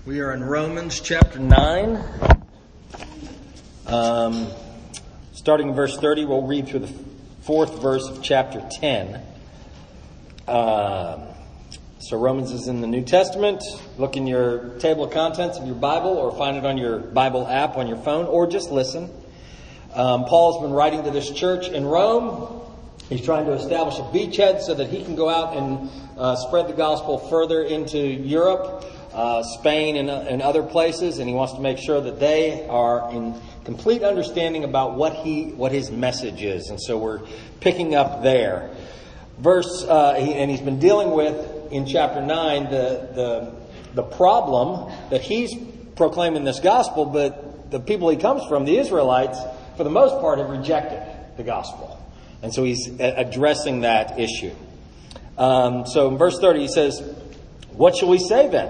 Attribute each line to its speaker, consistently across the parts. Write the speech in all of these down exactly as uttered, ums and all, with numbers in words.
Speaker 1: We are in Romans chapter nine. Um, starting in verse thirty, we'll read through the fourth verse of chapter ten. Uh, so Romans is in the New Testament. Look in your table of contents of your Bible, or find it on your Bible app on your phone, or just listen. Um, Paul's been writing to this church in Rome. He's trying to establish a beachhead so that he can go out and uh, spread the gospel further into Europe, uh, Spain, and, uh, and other places. And he wants to make sure that they are in complete understanding about what he, what his message is. And so we're picking up there. Verse, uh, he, and he's been dealing with in chapter nine the the the problem that he's proclaiming this gospel, but the people he comes from, the Israelites, for the most part, have rejected the gospel. And so he's addressing that issue. Um, so in verse thirty, he says, "What shall we say then?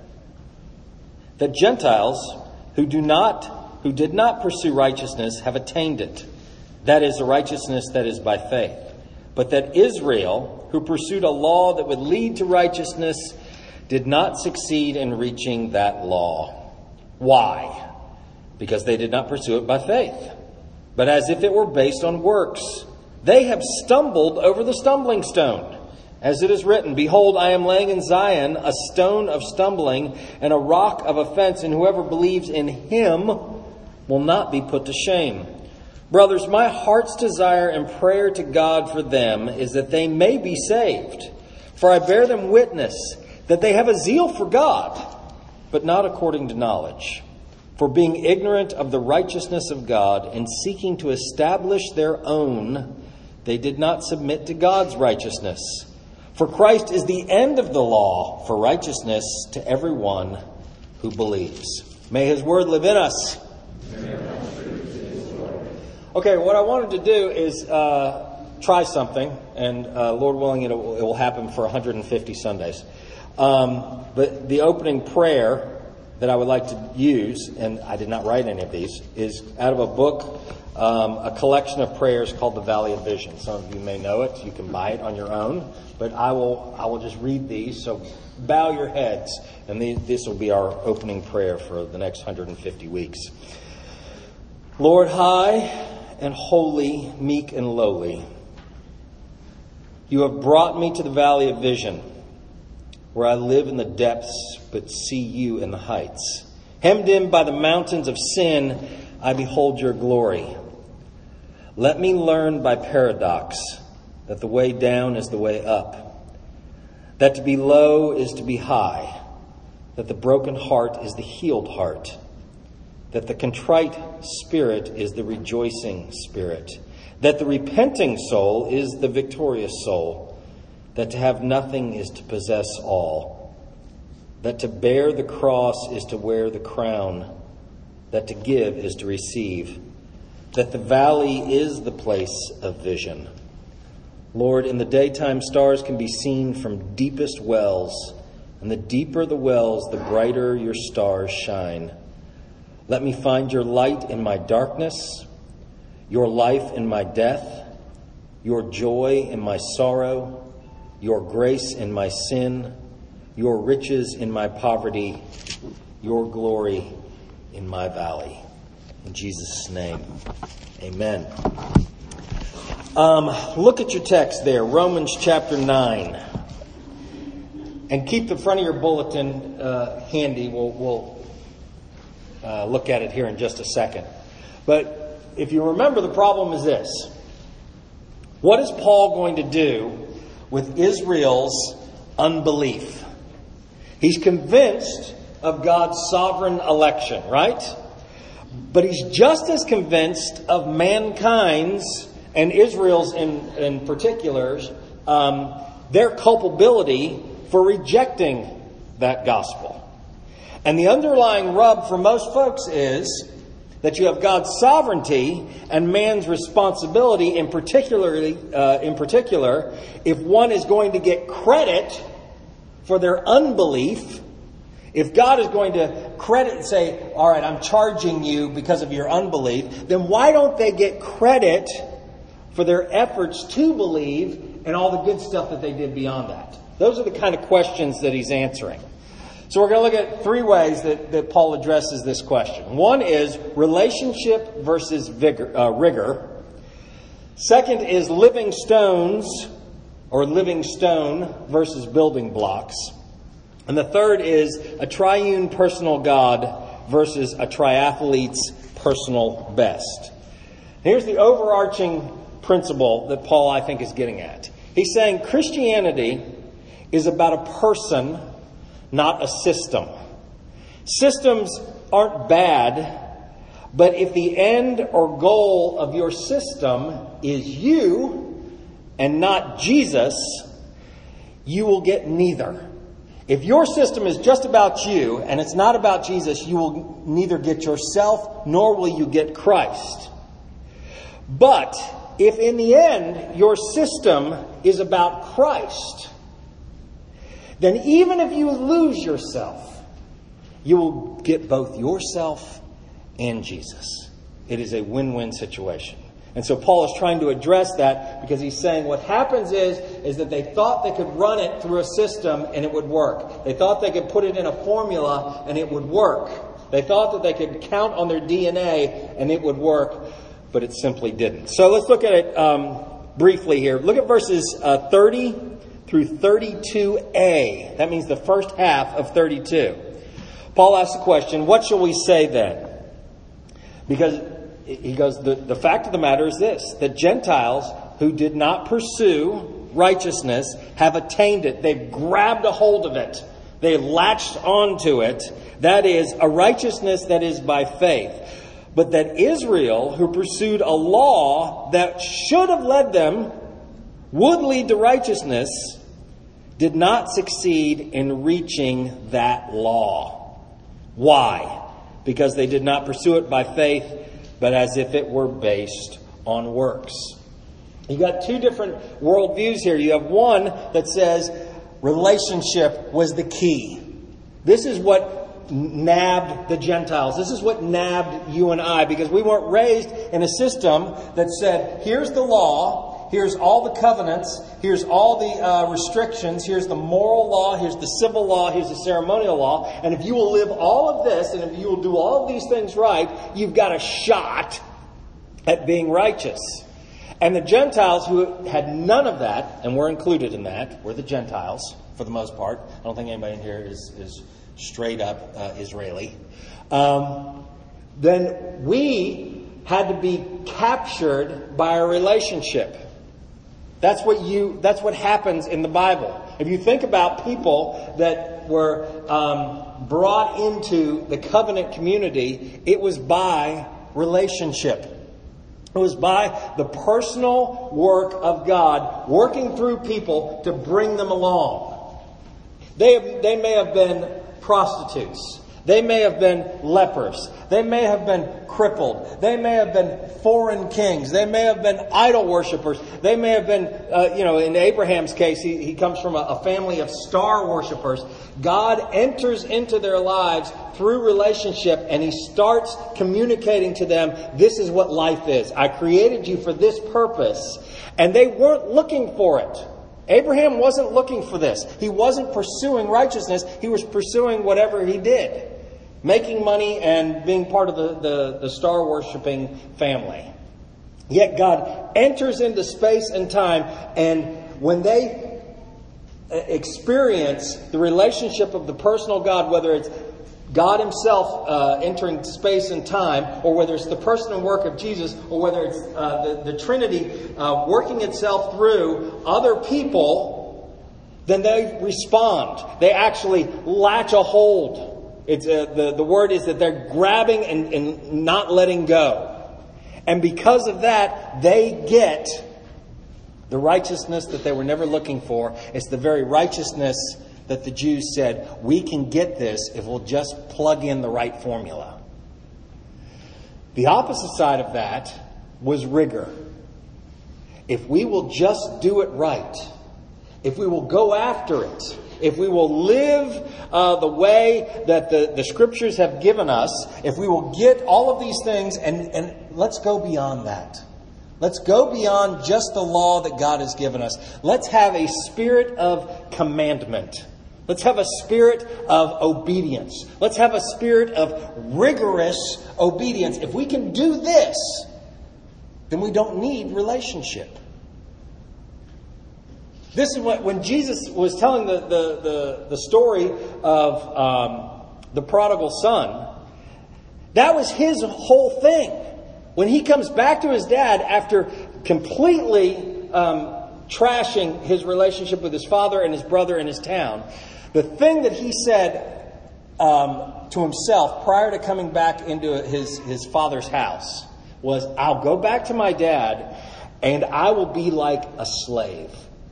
Speaker 1: That Gentiles who do not, who did not pursue righteousness have attained it. That is the righteousness that is by faith. But that Israel, who pursued a law that would lead to righteousness, did not succeed in reaching that law. Why? Because they did not pursue it by faith, but as if it were based on works. They have stumbled over the stumbling stone. As it is written, Behold, I am laying in Zion a stone of stumbling and a rock of offense, and whoever believes in him will not be put to shame. Brothers, my heart's desire and prayer to God for them is that they may be saved. For I bear them witness that they have a zeal for God, but not according to knowledge. For being ignorant of the righteousness of God and seeking to establish their own, they did not submit to God's righteousness. For Christ is the end of the law for righteousness to everyone who believes." May his word live in us. Okay, what I wanted to do is uh, try something, and uh, Lord willing, it will, it will happen for one hundred fifty Sundays. Um, but the opening prayer that I would like to use, and I did not write any of these, is out of a book, um, a collection of prayers called The Valley of Vision. Some of you may know it. You can buy it on your own. But I will I will just read these. So bow your heads, and the, this will be our opening prayer for the next one hundred fifty weeks. Lord, high and holy, meek and lowly, you have brought me to the Valley of Vision, where I live in the depths, but see you in the heights. Hemmed in by the mountains of sin, I behold your glory. Let me learn by paradox that the way down is the way up, that to be low is to be high, that the broken heart is the healed heart, that the contrite spirit is the rejoicing spirit, that the repenting soul is the victorious soul, that to have nothing is to possess all, that to bear the cross is to wear the crown, that to give is to receive, that the valley is the place of vision. Lord, in the daytime stars can be seen from deepest wells, and the deeper the wells, the brighter your stars shine. Let me find your light in my darkness, your life in my death, your joy in my sorrow, your grace in my sin, your riches in my poverty, your glory in my valley. In Jesus' name, amen. Um, look at your text there, Romans chapter nine. And keep the front of your bulletin uh, handy. We'll, we'll uh, look at it here in just a second. But if you remember, the problem is this. What is Paul going to do with Israel's unbelief? He's convinced of God's sovereign election, right? But he's just as convinced of mankind's, and Israel's in, in particular, um, their culpability for rejecting that gospel. And the underlying rub for most folks is that you have God's sovereignty and man's responsibility, in particularly, uh, in particular, if one is going to get credit for their unbelief. If God is going to credit and say, all right, I'm charging you because of your unbelief, then why don't they get credit for their efforts to believe and all the good stuff that they did beyond that? Those are the kind of questions that he's answering. So we're going to look at three ways that, that Paul addresses this question. One is relationship versus vigor, uh, rigor. Second is living stones or living stone versus building blocks. And the third is a triune personal God versus a triathlete's personal best. Here's the overarching principle that Paul, I think, is getting at. He's saying Christianity is about a person, not a system. Systems aren't bad, but if the end or goal of your system is you and not Jesus, you will get neither. If your system is just about you and it's not about Jesus, you will neither get yourself nor will you get Christ. But if in the end your system is about Christ, then even if you lose yourself, you will get both yourself and Jesus. It is a win-win situation. And so Paul is trying to address that because he's saying what happens is, is that they thought they could run it through a system and it would work. They thought they could put it in a formula and it would work. They thought that they could count on their D N A and it would work, but it simply didn't. So let's look at it um, briefly here. Look at verses uh, thirty through thirty-two a. That means the first half of thirty-two. Paul asks the question, what shall we say then? Because he goes, the, the fact of the matter is this, that Gentiles who did not pursue righteousness have attained it. They've grabbed a hold of it. They latched onto it. That is, a righteousness that is by faith. But that Israel, who pursued a law that should have led them, would lead to righteousness, did not succeed in reaching that law. Why? Because they did not pursue it by faith, but as if it were based on works. You've got two different worldviews here. You have one that says relationship was the key. This is what nabbed the Gentiles. This is what nabbed you and I, because we weren't raised in a system that said, here's the law, here's all the covenants, here's all the uh, restrictions, here's the moral law, here's the civil law, here's the ceremonial law, and if you will live all of this, and if you will do all of these things right, you've got a shot at being righteous. And the Gentiles who had none of that, and were included in that, were the Gentiles, for the most part. I don't think anybody in here is, is straight up uh, Israeli. Um, then we had to be captured by a relationship. That's what you. That's what happens in the Bible. If you think about people that were um, brought into the covenant community, it was by relationship. It was by the personal work of God working through people to bring them along. They have, they may have been prostitutes. They may have been lepers. They may have been crippled. They may have been foreign kings. They may have been idol worshippers. They may have been, uh, you know, in Abraham's case, he, he comes from a, a family of star worshippers. God enters into their lives through relationship and he starts communicating to them, this is what life is. I created you for this purpose. And they weren't looking for it. Abraham wasn't looking for this. He wasn't pursuing righteousness. He was pursuing whatever he did. Making money and being part of the, the, the star worshipping family. Yet God enters into space and time, and when they experience the relationship of the personal God, whether it's God himself uh, entering space and time, or whether it's the person and work of Jesus, or whether it's uh, the, the Trinity uh, working itself through other people, then they respond. They actually latch a hold. It's uh, the, the word is that they're grabbing and, and not letting go. And because of that, they get the righteousness that they were never looking for. It's the very righteousness that the Jews said, we can get this if we'll just plug in the right formula. The opposite side of that was rigor. If we will just do it right, if we will go after it, if we will live uh, the way that the, the Scriptures have given us, if we will get all of these things, and, and let's go beyond that. Let's go beyond just the law that God has given us. Let's have a spirit of commandment. Let's have a spirit of obedience. Let's have a spirit of rigorous obedience. If we can do this, then we don't need relationship. This is what, when Jesus was telling the, the, the, the story of um, the prodigal son, that was his whole thing. When he comes back to his dad after completely um, trashing his relationship with his father and his brother in his town, the thing that he said um, to himself prior to coming back into his, his father's house was, I'll go back to my dad and I will be like a slave.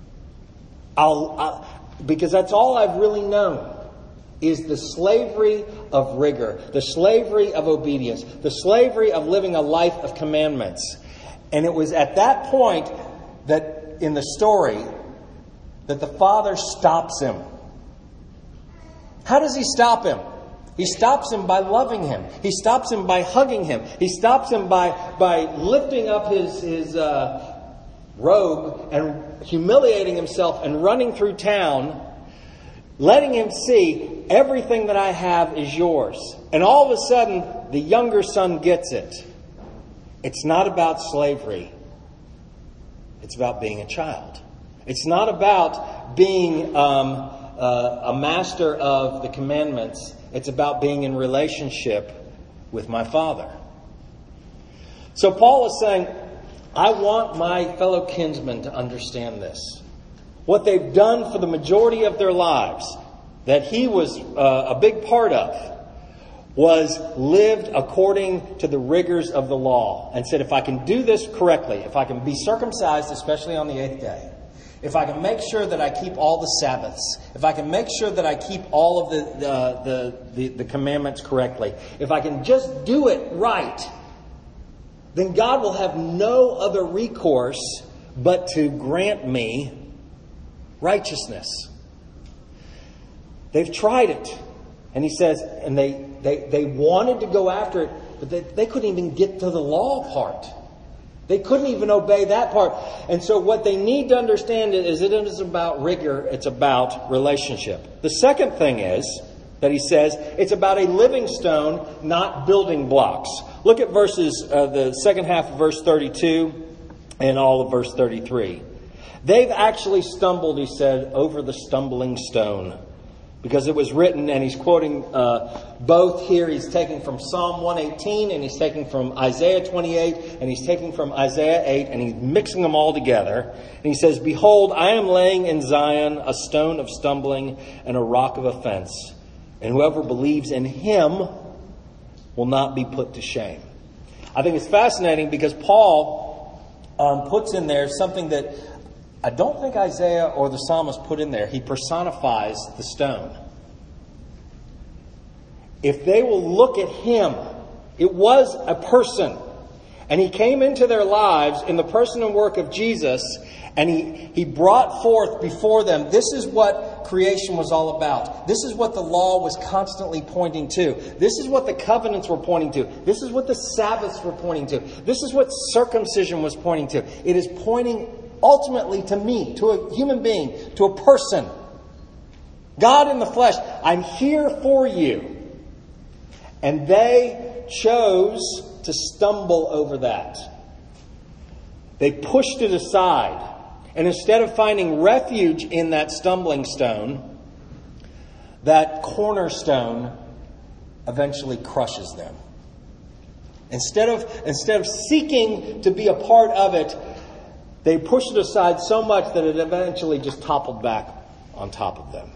Speaker 1: I'll, I'll because that's all I've really known is the slavery of rigor, the slavery of obedience, the slavery of living a life of commandments. And it was at that point that in the story that the father stops him. How does he stop him? He stops him by loving him. He stops him by hugging him. He stops him by, by lifting up his, his uh, robe and humiliating himself and running through town, letting him see everything that I have is yours. And all of a sudden, the younger son gets it. It's not about slavery. It's about being a child. It's not about being um, uh, a master of the commandments. It's about being in relationship with my Father. So Paul is saying, I want my fellow kinsmen to understand this. What they've done for the majority of their lives, that he was uh, a big part of, was lived according to the rigors of the law. And said, if I can do this correctly, if I can be circumcised, especially on the eighth day, if I can make sure that I keep all the Sabbaths, if I can make sure that I keep all of the, uh, the, the, the commandments correctly, if I can just do it right, then God will have no other recourse but to grant me righteousness. They've tried it. And he says, and they, they, they wanted to go after it, but they, they couldn't even get to the law part. They couldn't even obey that part. And so what they need to understand is it isn't about rigor, it's about relationship. The second thing is that he says it's about a living stone, not building blocks. Look at verses, uh, the second half of verse thirty-two and all of verse thirty-three. They've actually stumbled, he said, over the stumbling stone. Because it was written, and he's quoting uh, both here. He's taking from Psalm one eighteen, and he's taking from Isaiah twenty-eight, and he's taking from Isaiah eight, and he's mixing them all together. And he says, Behold, I am laying in Zion a stone of stumbling and a rock of offense. And whoever believes in him will not be put to shame. I think it's fascinating because Paul um, puts in there something that I don't think Isaiah or the psalmist put in there. He personifies the stone. If they will look at him, it was a person. And he came into their lives in the person and work of Jesus. And he, he brought forth before them, this is what creation was all about. This is what the law was constantly pointing to. This is what the covenants were pointing to. This is what the Sabbaths were pointing to. This is what circumcision was pointing to. It is pointing ultimately to me, to a human being, to a person. God in the flesh. I'm here for you. And they chose to stumble over that. They pushed it aside. And instead of finding refuge in that stumbling stone, that cornerstone eventually crushes them. Instead of, instead of seeking to be a part of it, they pushed it aside so much that it eventually just toppled back on top of them.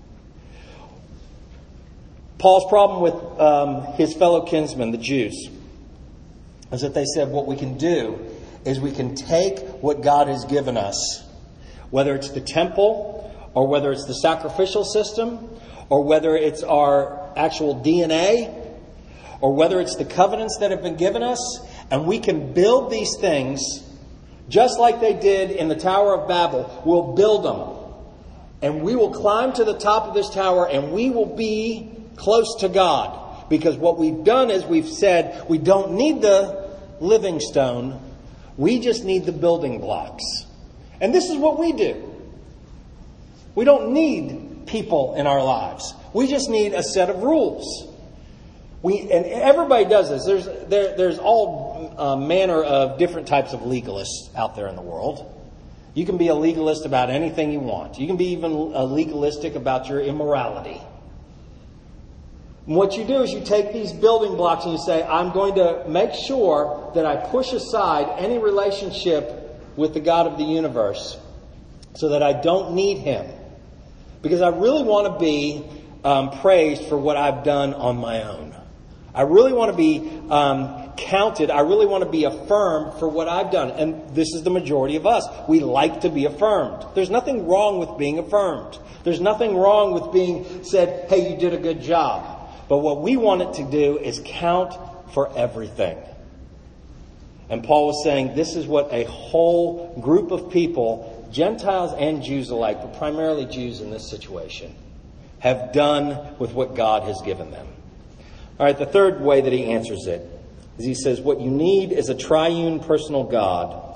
Speaker 1: Paul's problem with um, his fellow kinsmen, the Jews, is that they said what we can do is we can take what God has given us, whether it's the temple or whether it's the sacrificial system or whether it's our actual D N A or whether it's the covenants that have been given us, and we can build these things just like they did in the Tower of Babel. We'll build them. And we will climb to the top of this tower and we will be close to God. Because what we've done is we've said we don't need the living stone. We just need the building blocks. And this is what we do. We don't need people in our lives. We just need a set of rules. We and everybody does this. There's there, there's all uh, manner of different types of legalists out there in the world. You can be a legalist about anything you want. You can be even a legalistic about your immorality. And what you do is you take these building blocks and you say, I'm going to make sure that I push aside any relationship with the God of the universe so that I don't need Him. Because I really want to be um, praised for what I've done on my own. I really want to be um, counted. I really want to be affirmed for what I've done. And this is the majority of us. We like to be affirmed. There's nothing wrong with being affirmed. There's nothing wrong with being said, hey, you did a good job. But what we want it to do is count for everything. And Paul was saying this is what a whole group of people, Gentiles and Jews alike, but primarily Jews in this situation, have done with what God has given them. All right, the third way that he answers it is he says what you need is a triune personal God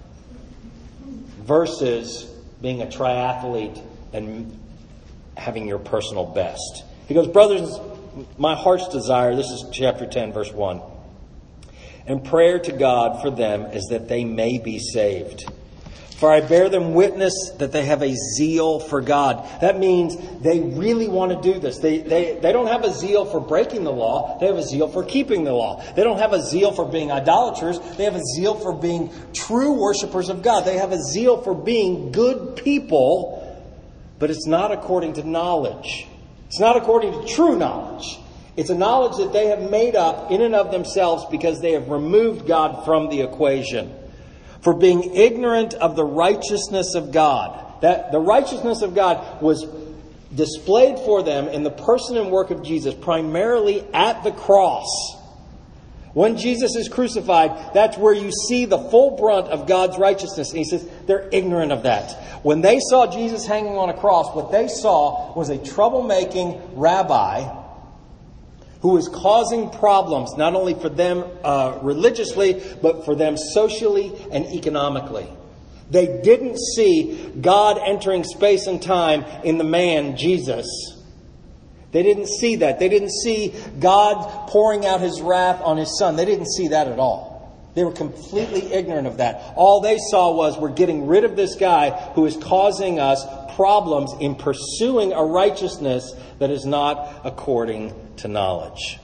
Speaker 1: versus being a triathlete and having your personal best. He goes, brothers, my heart's desire, this is chapter ten, verse one, and prayer to God for them is that they may be saved. For I bear them witness that they have a zeal for God. That means they really want to do this. They, they, they don't have a zeal for breaking the law. They have a zeal for keeping the law. They don't have a zeal for being idolaters. They have a zeal for being true worshipers of God. They have a zeal for being good people, but it's not according to knowledge. It's not according to true knowledge. It's a knowledge that they have made up in and of themselves because they have removed God from the equation. For being ignorant of the righteousness of God. That the righteousness of God was displayed for them in the person and work of Jesus, primarily at the cross. When Jesus is crucified, that's where you see the full brunt of God's righteousness. And he says they're ignorant of that. When they saw Jesus hanging on a cross, what they saw was a troublemaking rabbi who was causing problems, not only for them uh, religiously, but for them socially and economically. They didn't see God entering space and time in the man, Jesus. They didn't see that. They didn't see God pouring out His wrath on His Son. They didn't see that at all. They were completely ignorant of that. All they saw was, we're getting rid of this guy who is causing us problems in pursuing a righteousness that is not according to knowledge.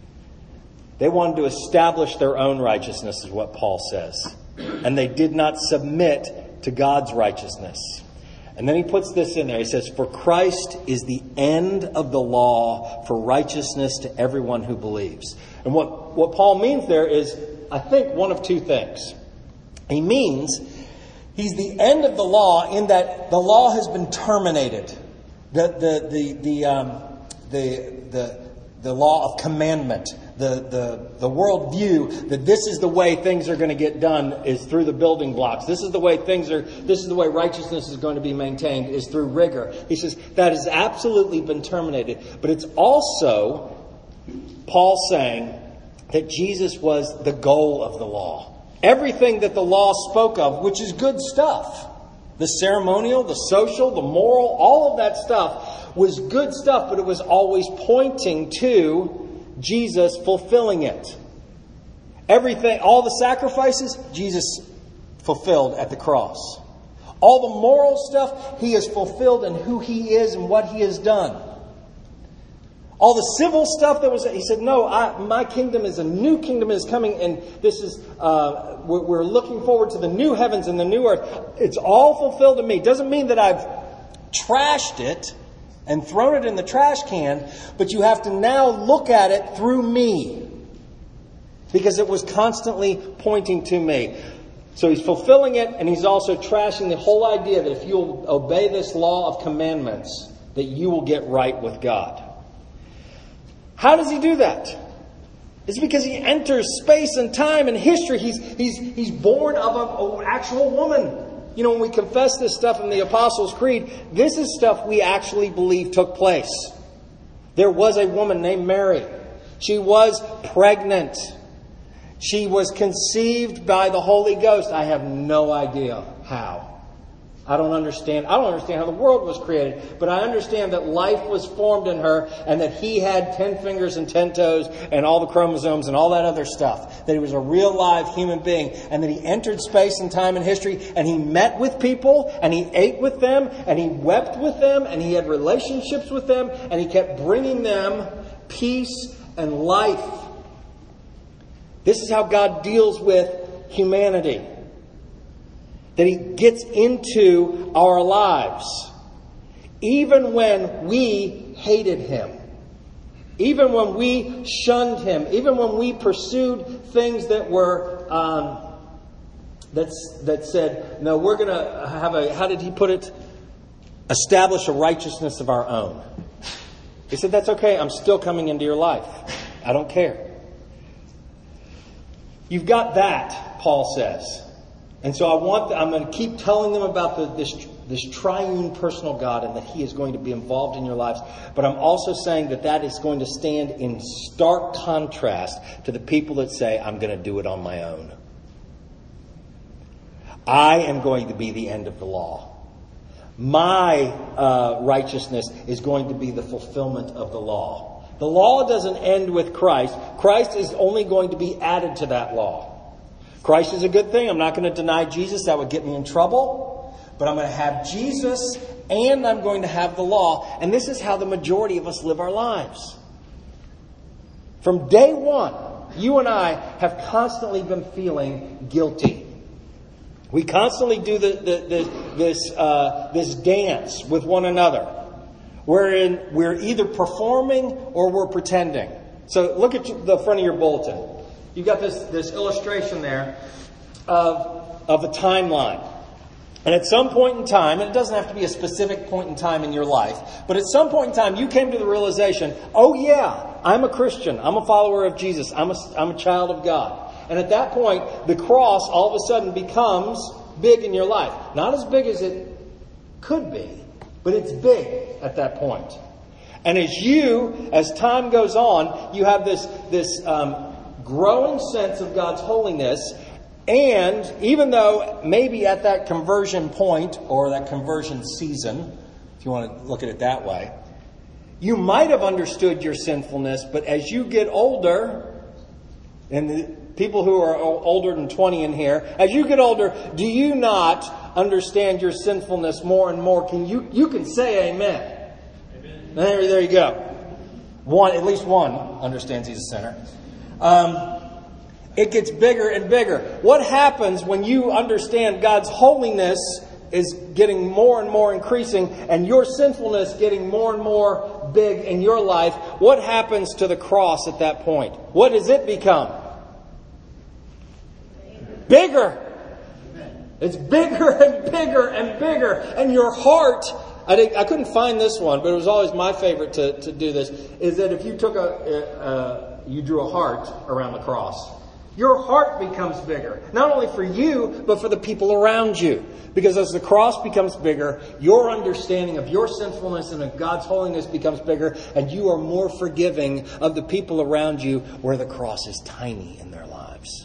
Speaker 1: They wanted to establish their own righteousness, is what Paul says. And they did not submit to God's righteousness. And then he puts this in there. He says, for Christ is the end of the law for righteousness to everyone who believes. And what, what Paul means there is, I think, one of two things. He means he's the end of the law in that the law has been terminated. The the the the um, the the the law of commandment, the the the world view that this is the way things are going to get done is through the building blocks. This is the way things are. This is the way righteousness is going to be maintained is through rigor. He says that has absolutely been terminated. But it's also Paul saying that Jesus was the goal of the law. Everything that the law spoke of, which is good stuff. The ceremonial, the social, the moral, all of that stuff was good stuff, but it was always pointing to Jesus fulfilling it. Everything, all the sacrifices, Jesus fulfilled at the cross. All the moral stuff, He has fulfilled in who He is and what He has done. All the civil stuff that was, He said, no, I, my kingdom is a new kingdom is coming, and this is, uh, we're, we're looking forward to the new heavens and the new earth. It's all fulfilled in me. Doesn't mean that I've trashed it and thrown it in the trash can, but you have to now look at it through me, because it was constantly pointing to me. So He's fulfilling it, and He's also trashing the whole idea that if you'll obey this law of commandments, that you will get right with God. How does He do that? It's because He enters space and time and history. He's he's he's born of an actual woman. You know, when we confess this stuff in the Apostles' Creed, this is stuff we actually believe took place. There was a woman named Mary. She was pregnant. She was conceived by the Holy Ghost. I have no idea how. I don't understand. I don't understand how the world was created. But I understand that life was formed in her and that he had ten fingers and ten toes and all the chromosomes and all that other stuff. That he was a real live human being. And that he entered space and time and history and he met with people and he ate with them and he wept with them and he had relationships with them and he kept bringing them peace and life. This is how God deals with humanity. That he gets into our lives. Even when we hated him. Even when we shunned him. Even when we pursued things that were, um, that's, that said, no, we're going to have a, how did he put it? Establish a righteousness of our own. He said, that's okay. I'm still coming into your life. I don't care. You've got that, Paul says. And so I want, I'm going to keep telling them about the, this, this triune personal God and that he is going to be involved in your lives. But I'm also saying that that is going to stand in stark contrast to the people that say, I'm going to do it on my own. I am going to be the end of the law. My uh, righteousness is going to be the fulfillment of the law. The law doesn't end with Christ. Christ is only going to be added to that law. Christ is a good thing. I'm not going to deny Jesus. That would get me in trouble. But I'm going to have Jesus and I'm going to have the law. And this is how the majority of us live our lives. From day one, you and I have constantly been feeling guilty. We constantly do the, the, the, this, uh, this dance with one another. Wherein we're either performing or we're pretending. So look at the front of your bulletin. You've got this, this illustration there of, of a timeline. And at some point in time, and it doesn't have to be a specific point in time in your life, but at some point in time you came to the realization, oh yeah, I'm a Christian. I'm a follower of Jesus. I'm a, I'm a child of God. And at that point, the cross all of a sudden becomes big in your life. Not as big as it could be, but it's big at that point. And as you, as time goes on, you have this, this um, growing sense of God's holiness. And even though maybe at that conversion point or that conversion season, if you want to look at it that way, you might have understood your sinfulness, but as you get older, and the people who are older than twenty in here, as you get older, do you not understand your sinfulness more and more? Can you you can say amen. Amen. There, there you go. One, at least one understands he's a sinner. Um, It gets bigger and bigger. What happens when you understand God's holiness is getting more and more increasing and your sinfulness getting more and more big in your life? What happens to the cross at that point? What does it become? Bigger. It's bigger and bigger and bigger. And your heart, I, didn't, I couldn't find this one, but it was always my favorite to, to do this, is that if you took a, uh, you drew a heart around the cross, your heart becomes bigger. Not only for you, but for the people around you. Because as the cross becomes bigger, your understanding of your sinfulness and of God's holiness becomes bigger. And you are more forgiving of the people around you where the cross is tiny in their lives.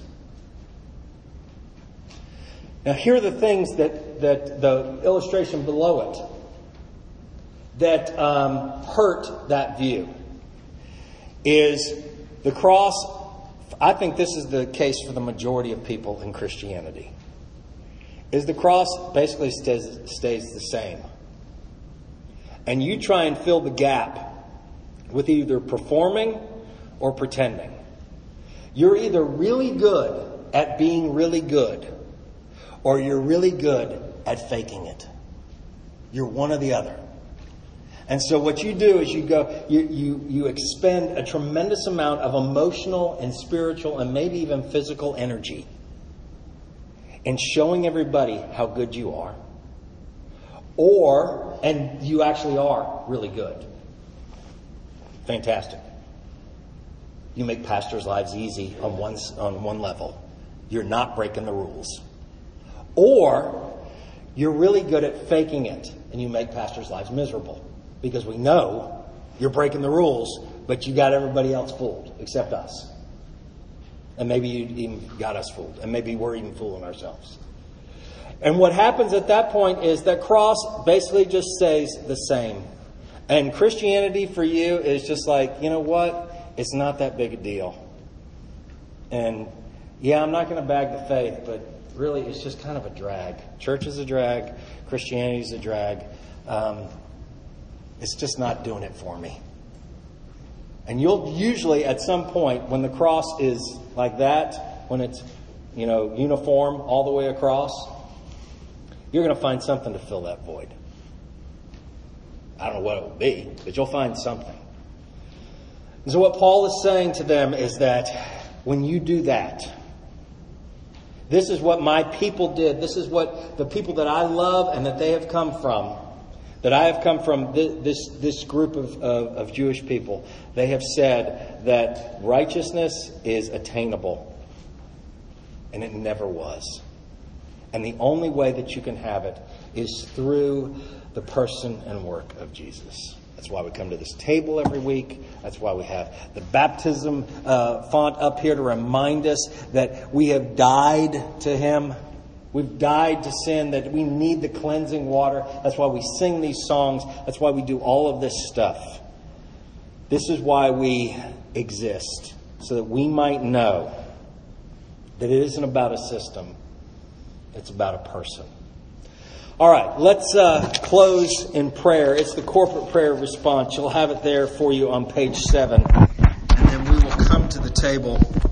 Speaker 1: Now here are the things that, that the illustration below it that um, hurt that view. Is the cross... I think this is the case for the majority of people in Christianity. Is the cross basically stays, stays the same. And you try and fill the gap with either performing or pretending. You're either really good at being really good or you're really good at faking it. You're one or the other. And so what you do is you go, you, you, you expend a tremendous amount of emotional and spiritual and maybe even physical energy in showing everybody how good you are. Or, and you actually are really good. Fantastic. You make pastors' lives easy on one, on one level. You're not breaking the rules. Or, you're really good at faking it and you make pastors' lives miserable. Because we know you're breaking the rules, but you got everybody else fooled, except us. And maybe you even got us fooled. And maybe we're even fooling ourselves. And what happens at that point is that cross basically just stays the same. And Christianity for you is just like, you know what? It's not that big a deal. And yeah, I'm not going to bag the faith, but really it's just kind of a drag. Church is a drag. Christianity is a drag. Um, it's just not doing it for me. And you'll usually at some point when the cross is like that, when it's, you know, uniform all the way across, you're going to find something to fill that void. I don't know what it will be, but you'll find something. And so what Paul is saying to them is that when you do that, this is what my people did. This is what the people that I love and that they have come from, that I have come from this, this group of, of, of Jewish people. They have said that righteousness is attainable. And it never was. And the only way that you can have it is through the person and work of Jesus. That's why we come to this table every week. That's why we have the baptism uh, font up here to remind us that we have died to Him. We've died to sin, that we need the cleansing water. That's why we sing these songs. That's why we do all of this stuff. This is why we exist, so that we might know that it isn't about a system. It's about a person. All right, let's uh, close in prayer. It's the corporate prayer response. You'll have it there for you on page seven. And then we will come to the table